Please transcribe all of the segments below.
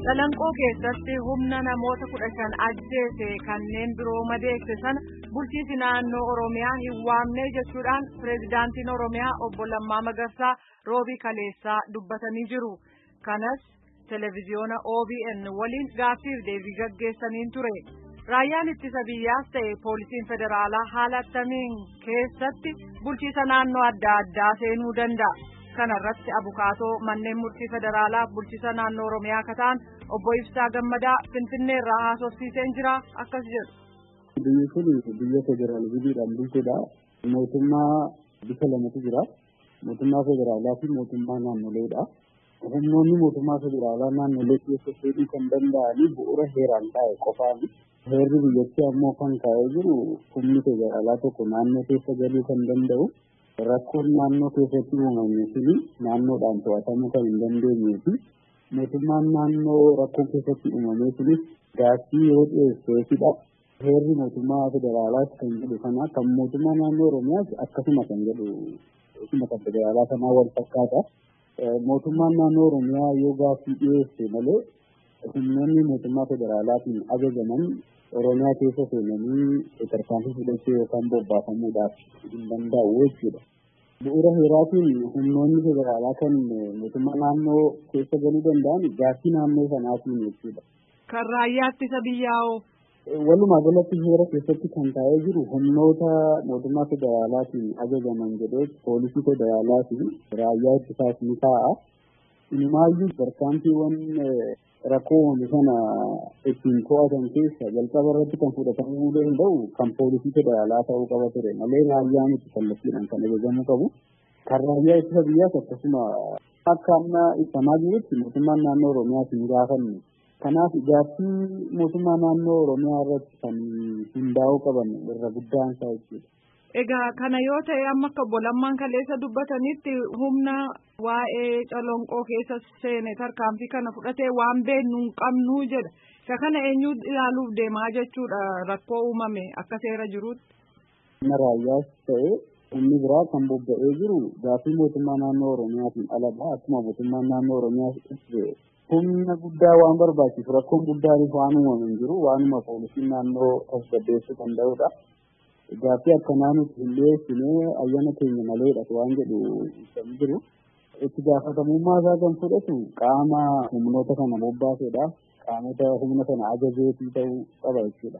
Calanqoo keessatti humna namoota 15 ajjeese kanneen biroo madeesse sana bulchiinsi naannoo Oromiyaa hin waamne jechuudhaan pireezidaantiin Oromiyaa obbo Lammaa Magarsaa roobii kaleessaa dubbatanii jiru. Kanas televiziyoona OBN waliin gaaffiif deebii gaggeessaniin ture. Raayyaan ittisa biyyaas ta'e poolisiin federaalaa haala akkamiin keessatti bulchiinsa naannoo adda addaa seenuu danda'a. Kana irratti abukaatoo manneen murtii federaalaa bulchiinsa naannoo Oromiyaa kataan obbo Ibsaa Gammadaa Finfinnee irraa haasofsiiseen jira akkas jedhu. Biyyi kun biyya federaalizimiidhaan bultudha. Mootummaa bifa lamatu jira. Mootummaa federaalaa fi mootummaa naannoleedha. Humnoonni mootummaa federaalaa naannolee keessa seenuu kan danda'anii bu'uura heeraan taa'e qofaani. Heerri biyyattii ammoo kan kaa'ee jiru humni federaalaa tokko naannoo keessa galuu kan danda'u. Rakkoon naannoo keessatti uumamee fi naannoodhaan to'atamuu kan hin dandeenyee fi mootummaan naannoo rakkoo keessatti uumamee fi gaaffii yoo dhiyeesseefidha. Heerri mootummaa federaalaas kan jedhu kana kan mootummaa naannoo Oromiyaas akkasuma kan jedhu isuma kan federaalaa kanaa wal fakkaata. Mootummaan naannoo Oromiyaa yoo gaaffii dhiyeesse malee humnoonni mootummaa federaalaatiin ajajaman Oromiyaa keessa seenanii tarkaanfii fudhachuu yookaan bobbaafamuudhaaf hin danda'u jechuudha. Bu'uura heeraatiin humnoonni federaalaa kan mootummaa naannoo keessa galuu danda'an gaaffii naannoo sanaatiin jechuudha. Kan raayyaa ittisa biyyaa walumaa galatti heera keessatti kan taa'ee jiru humnoota mootummaa federaalaatiin ajajaman jedhee poolisii federaalaa fi raayyaa ittisaas ni taa'a. Inumaayyuu tarkaanfiiwwan rakkoo uumame sana ittiin to'atan keessa jalqaba irratti kan fudhatamuu danda'u kan poolisii federaalaa ta'uu qaba ture malee raayyaan itti kallattiidhaan kan ajajamuu qabu. Kan raayyaa ittisa biyyaas akkasuma akka amma ibsamaa jirutti mootummaan naannoo Oromiyaas hin gaafanne. Kanaaf gaaffii mootummaa naannoo Oromiyaa irratti kan hundaa'uu qaban irra guddaan isaa jechuudha. Egaa kana yoo ta'e amma akka obbo Lammaan kaleessa dubbatanitti humna waa'ee Calanqoo keessa seene tarkaanfii kana fudhatee waan beeknu hin qabnu jedha. Isa kana eenyu ilaaluuf deemaa jechuudha rakkoo uumame akka seera jiruutti. Humna raayyaas ta'e humni biraa kan bobba'ee jiru gaaffii mootummaa naannoo Oromiyaatiin aladha. Akkuma mootummaan naannoo Oromiyaa humna guddaa waan barbaachisu rakkoon guddaanis waan uumame hin jiru waanuma poolisiin naannoo tasgabbeessuu danda'udha. Gaaffii akkanaa nuti hin dhiyeessine ayyaana keenya maleedha waan jedhu ibsan jiru. Itti gaafatamummaa isaa kan fudhatu qaama humnoota kana bobbaasedha. Qaamota humna sana ajajeetii ta'uu qaba jechuudha.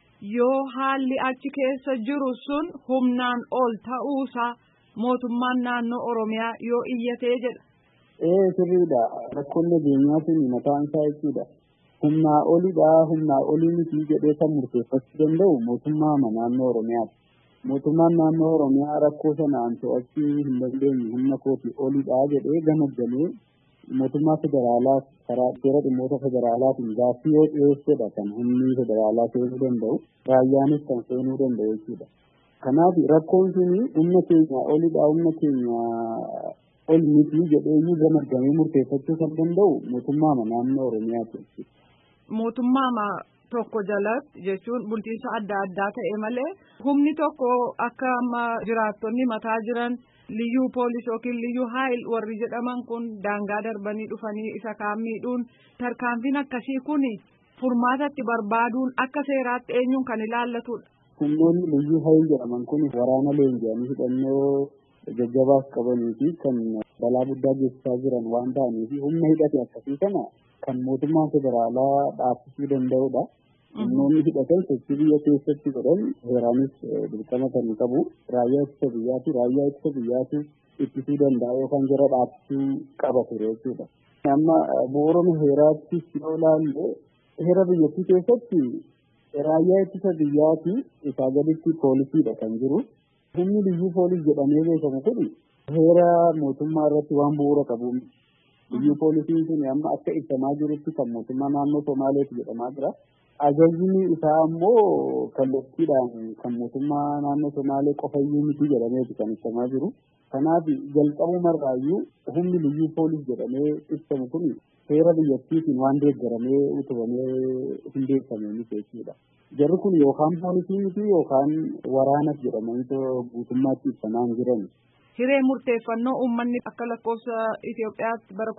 Yoo haalli achi keessa jiru sun humnaan ol ta'uusaa mootummaan naannoo Oromiyaa yoo iyyatee jedha. Sirriidha. Rakkoon nageenyaatiin mataan isaa jechuudha. Humnaa olii miti jedhee kan murteeffachuu danda'u mootummaa naannoo Oromiyaati. Mootummaan naannoo Oromiyaa rakkoo sanaan to'achuu hin dandeenye humna kooti olidha jedhee gamaggamee mootummaa federaalaa karaa seera dhimmoota federaalaatiin gaaffii yoo dhiyeessedha kan humni federaalaa seenuu danda'u raayyaanis kan seenuu danda'u jechuudha. Kanaaf rakkoon sun humna keenya olidha humna keenya ol miti jedhee gamaggamee murteeffachuu kan danda'u mootummaa naannoo Oromiyaati jechuudha. Mootummaa tokko jalatti jechuun bulchiinsa adda addaa ta'e malee humni tokko akka amma jiraattonni mataa jiran liyyuu poolis yookiin liyyuu haayil warri jedhaman kun daangaa darbanii dhufanii isa kaan miidhuun tarkaanfiin akkasii kun furmaatatti barbaaduun akka seeraatti eenyuun kan ilaallatudha. Humnoonni liyyuu haayil jedhaman kun waraana leenji'anii hidhannoo jajjabaas qabanii fi kan balaa guddaa geessisaa jiran waan ta'aniif humna hidhate akkasii kana kan mootummaan federaalaa dhaabsisuu danda'udha. Humnoonni hidhatan sochii biyya keessatti godhan heeraanis dirqama kan qabu. Raayyaa ittisa biyyaatu ittisuu danda'a yookaan jara dhaabsisuu qaba ture jechuudha. Amma bu'uuruma heeraatti yoo ilaalle heera biyyattii keessatti raayyaa ittisa biyyaati isaa gaditti poolisiidha kan jiru. Humni liyyuu poolis jedhamee beekamu kun heera mootummaa irratti waan bu'uura qabu. Liyyuu poolisiin kun amma akka ibsamaa jirutti kan mootummaa naannoo Somaaleeti jedhamaa jira. Ajajni isaa ammoo kallattiidhaan kan mootummaa naannoo Somaalee qofayyuu miti jedhameeti kan ibsamaa jiru. Kanaaf jalqabumarraayyuu humni liyyuu poolis jedhamee ibsamu kun heera biyyattiitiin waan deeggaramee utubamee hundeeffame miti jechuudha. Jarri kun yookaan poolisii miti yookaan waraanas jedhamanii guutummaatti ibsamaa hin jiran. hiree murteeffannoo uummanni akka lakkoofsa Itoophiyaatti bara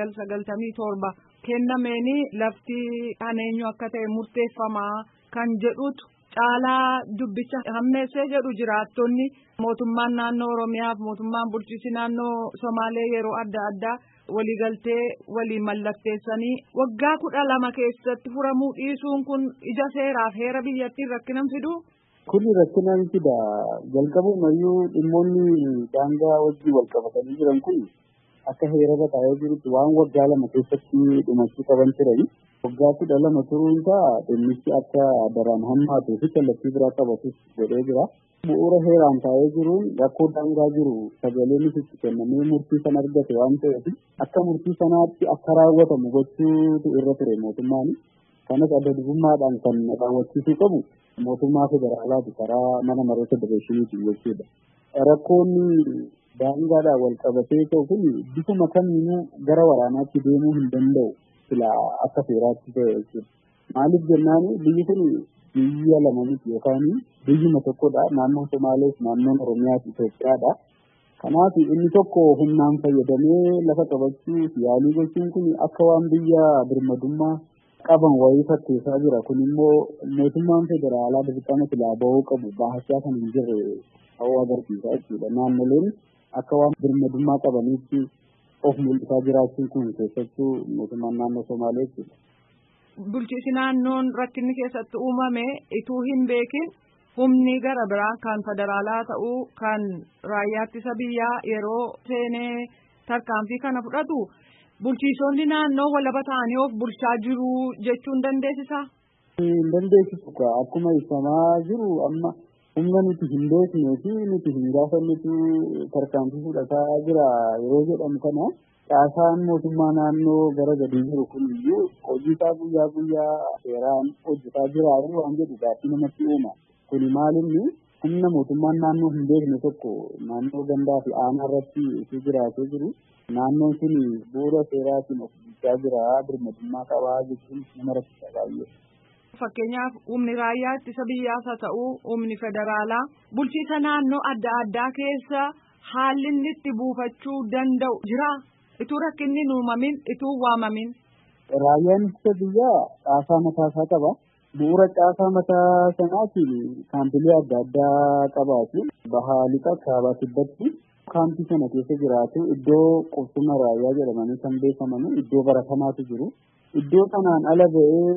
1997 kennameeni lafti eenyu akka ta'e murteeffamaa kan jedhutu caalaa dubbicha hammeessee jedhu jiraattonni mootummaan naannoo Oromiyaaf mootummaan bulchiinsi naannoo Somaalee yeroo adda addaa waliigaltee walii mallatteessanii waggaa 12 keessatti furamuu dhiisuun kun ija seeraaf heera biyyattiin rakkinam fiduu? Kun rakkinaan fida. Jalqabumayyuu dhimmoonni daangaa wajjin wal qabatanii jiran kun akka heerarra taa'ee jirutti waan waggaa 2 keessatti dhumachuu qaban turani. Waggaa 12 turuun isaa dhimmichi akka daraan hammaatuu fi kallattii biraa qabatus godhee jira. Bu'uura heeraan taa'ee jiruun rakkoo daangaa jiru sagaleen itti kennamee murtii sana argate waan ta'eef akka murtii sanaatti akka raawwatamu gochuutu irra ture mootummaan. Kanas adda durummaadhaan kan raawwachiisuu qabu mootummaa federaalaati karaa mana maree federeeshiniitiin jechuudha. Rakkoonni daangaadhaan wal qabatee ta'u kun bifuma kamiinuu gara waraanaatti deemuu hin danda'u sila akka seeraatti ta'e jechuudha. Maaliif jennaan biyyi kun biyya lama miti yookaan biyyuma tokkodha. Naannoon Somaalees naannoon Oromiyaas Itoophiyaadha. Kanaaf inni tokko humnaan fayyadamee lafa qabachuuf yaalii gochuun kun akka waan biyya birmadummaa qaban wayii fakkeessaa jira. Kun immoo mootummaan federaalaa dirqama silaa bahuu qabu baahachaa kan hin jirre ta'uu agarsiisa jechuudha. Naannoleen akka waan birmadummaa qabaniitti of mul'isaa jiraachuun kun keessattuu mootummaan naannoo Somaalee jechuudha. Bulchiinsi naannoon rakkinni keessatti uumame ituu hin beekin humni gara biraa kan federaalaa ta'uu kan raayyaa ittisa biyyaa yeroo seenee tarkaanfii kana fudhatu bulchiisonni naannoo walaba ta'anii of bulchaa jiru jechuun dandeessisaa? Hin dandeessisu. Akkuma ibsamaa jiru amma humna nuti hin beeknee fi nuti hin gaafannetu tarkaanfii fudhataa jira yeroo jedhamu kana caasaan mootummaa naannoo gara gadii jiru kun iyyuu hojii isaa guyyaa guyyaa seeraan hojjetaa jira waan jedhu gaaffii namatti uuma. Kuni maalinni humna mootummaan naannoo hin beekne tokko naannoo gandaa fi aanaa irratti itti jiraatee jiru. Naannoon sun bu'uura seeraatiin of bulchaa jira birmadummaa qabaa jechuun nama rakkisa baay'ee. Fakkeenyaaf humni raayyaa ittisa biyyaas haa ta'u humni federaalaa bulchiinsa naannoo adda addaa keessa haalli inni itti buufachuu danda'u jira. Ituu rakkinni hin uumamin ituu waamamin. Raayyaan ittisa biyyaa caasaa mataasaa qaba. Bu'uura caasaa mataa sanaatiin kaampilee adda addaa qabaatu. Bahaa lixa kaabaa kibbatti kaampii sana keessa jiraatu iddoo qubsuma raayyaa jedhamanii kan beekaman iddoo baratamaatu jiru. Iddoo kanaan ala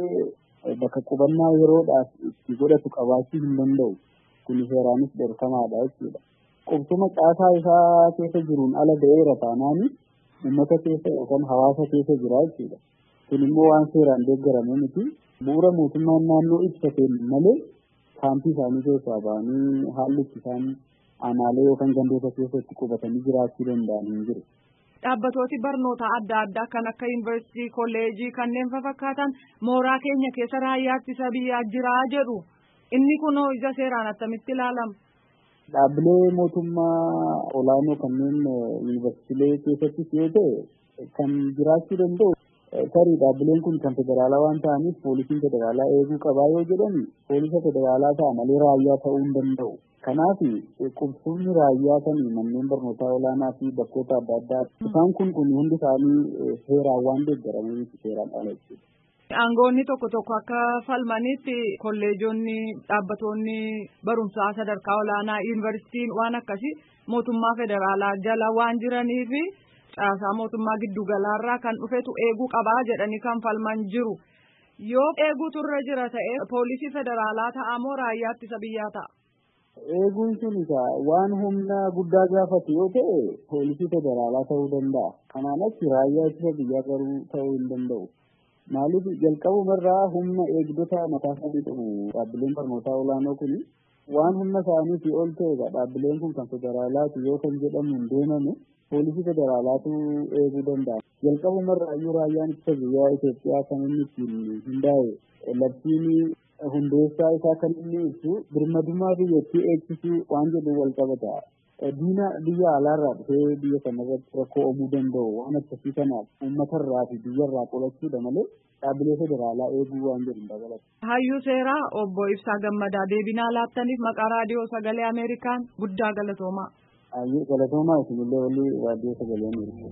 ba'ee bakka qubannaa yeroodhaaf itti godhatu qabaachuu hin danda'u. Kun seeraanis dhorkamaadha jechuudha. Qubsuma caasaa isaa keessa jiruun ala ba'eera taanaani uummata keessa yookaan hawaasa keessa jira jechuudha. Kun immoo waan seeraan deeggaramu miti. Bu'uura mootummaan naannoo ibsateen malee kaampii isaanii keessaa ba'anii haalli itti isaan aanaalee yookaan gandoota keessatti qubatanii jiraachuu danda'an hin jiru. Dhaabbatooti barnoota adda addaa kan akka yuunivarsiitii, kolleejii kanneen fakkaatan mooraa keenya keessa raayyaa ittisa biyyaa jiraa jedhu. Inni kunoo ija seeraan attamitti ilaalama? Dhaabbilee mootummaa olaanoo kanneen yuunivarsiitiilee keessattis yoo ta'e kan jiraachuu danda'u. Tarii dhaabbileen kun kan federaalaa waan ta'aniif poolisiin federaalaa eeguu qabaa yoo jedhan poolisa federaalaa ta'a malee raayyaa ta'uu hin danda'u. Kanaaf qubsumni raayyaa kan manneen barnootaa olaanaa fi bakkoota adda addaa isaan kun hundi isaanii seeraan waan deeggaramaniif seeraan ala jechuudha. Aangoonni tokko tokko akka falmanitti kolleejonni dhaabbatoonni barumsaa sadarkaa olaanaa yuunivarsiitiin waan akkasii mootummaa federaalaa jala waan jiraniif caasaa mootummaa giddugalaarraa kan dhufetu eeguu qabaa jedhanii kan falman jiru. Yoo eeguutu irra jira ta'e poolisii federaalaa ta'a moo raayyaa ittisa biyyaa ta'a? Eeguun sun waan humna guddaa gaafatu yoo ta'e poolisii federaalaa ta'uu danda'a. Kanaan achi raayyaa ittisa biyyaa garuu ta'uu hin danda'u. Maaliif jalqabumarraa humna eegdota mataa isaanii qabu dhaabbileen barnootaa olaanoo kun waan humna isaaniitii ol ta'edha. Dhaabbileen kun kan federaalaati yoo kan jedhamu hin deemame poolisii federaalaatu eeguu danda'a. Jalqabumarraa iyyuu raayyaan ittisa biyyaa Itoophiyaa kan inni ittiin hundaa'e labsiin hundeessaa isaa kan inni ibsu birmadummaa biyyattii eegsisuu waan jedhu wal qabata. Diina biyya alaarraa dhufee biyya kanarratti rakkoo uumuu danda'u waan akkasii kanaaf uummatarraa fi biyyarraa qolachuudha malee dhaabbilee federaalaa eeguu waan jedhu dabalata. Hayyuu seeraa obbo Ibsaa Gammadaa deebinaa laattaniif maqaa raadiyoo sagalee Ameerikaan guddaa galatoomaa. Ayyee galatoomaa isinillee walii raadiyoo sagalee Ameerikaa.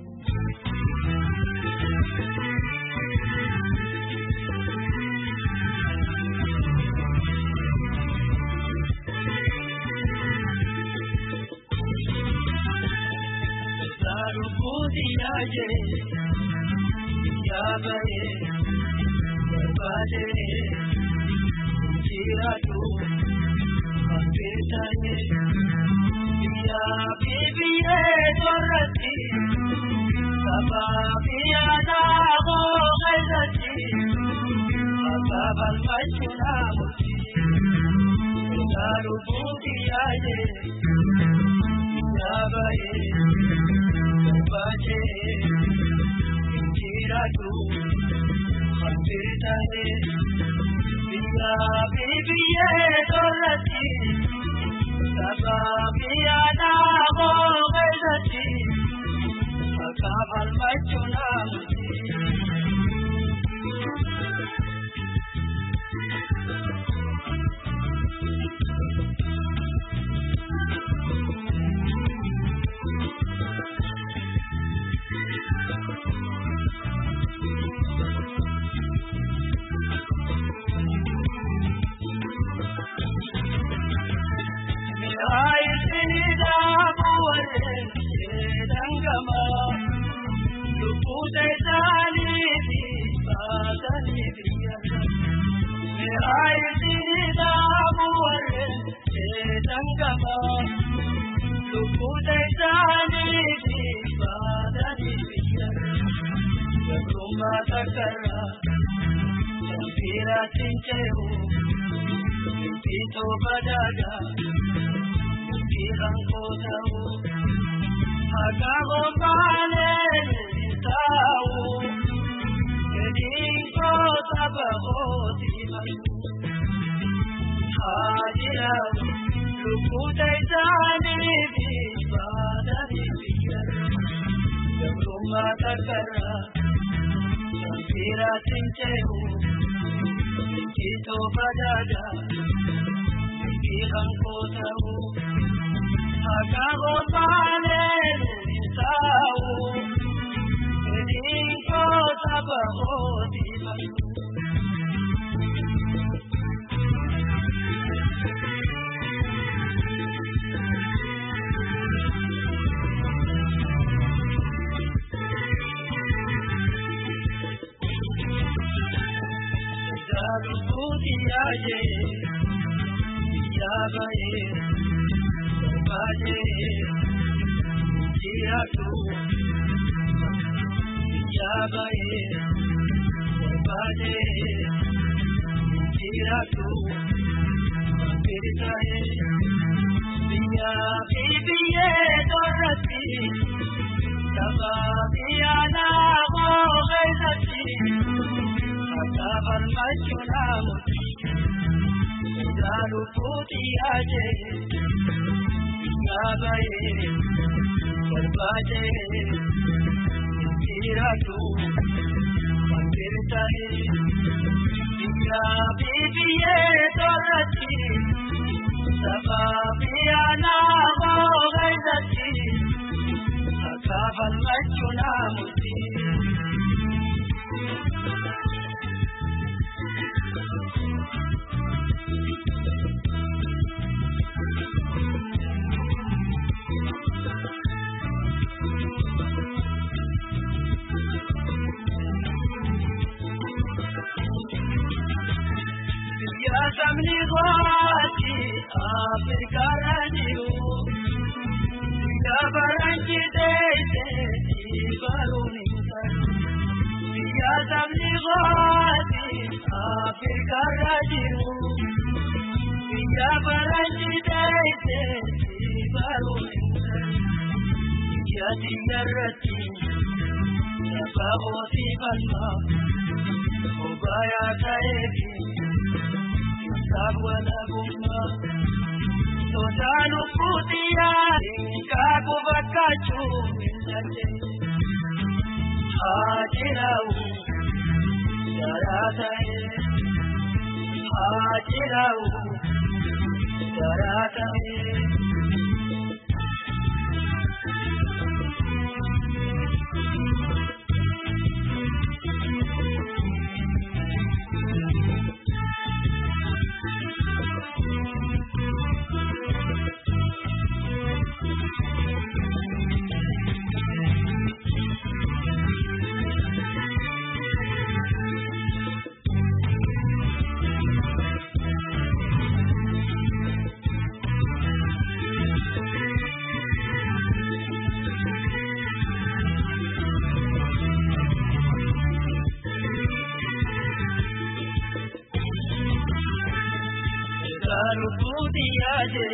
Daru Budiyaje,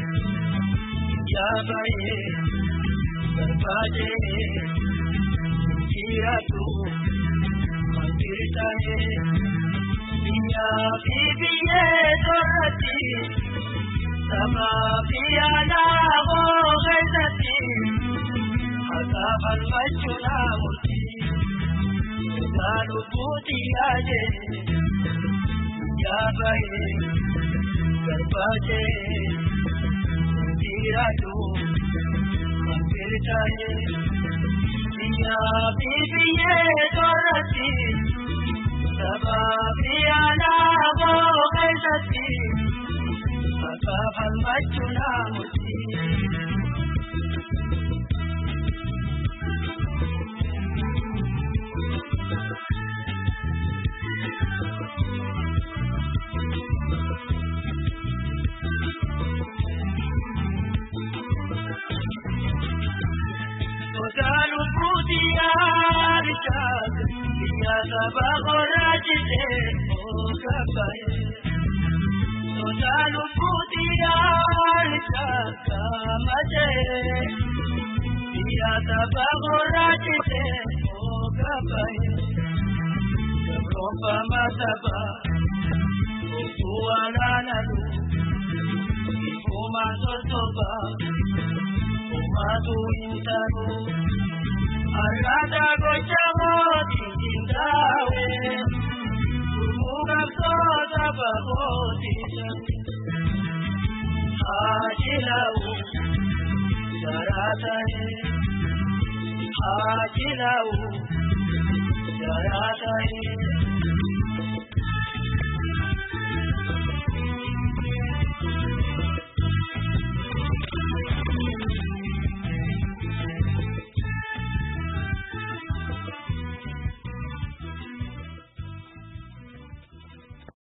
Yabaye, Barbaje, Kiratu, Mandirtaye, Biya Bibiye Dorati, Sama Biyana Ho Gaitati, Asaban Machuna Murti, Daru Budiyaje, Yabaye, Barbaje, Kiratu, Mandirtaye, Biya Bibiye Dorati, Sama Biyana Ho Gaitati, Asaban Machuna Murti. Daru Budiyaje, Biya Sabagorajite, Okabaye. Daru Budiyaje, Kamaje, Biya Sabagorajite, Okabaye. Rompa Masaba, Uwananalu, Ifuma Sosoba, Umatu Intaru, Arada Gochamo Tindawe, Umuga Soda Bahotisha, Hajilau, Saratae, Hajilau, Saratae.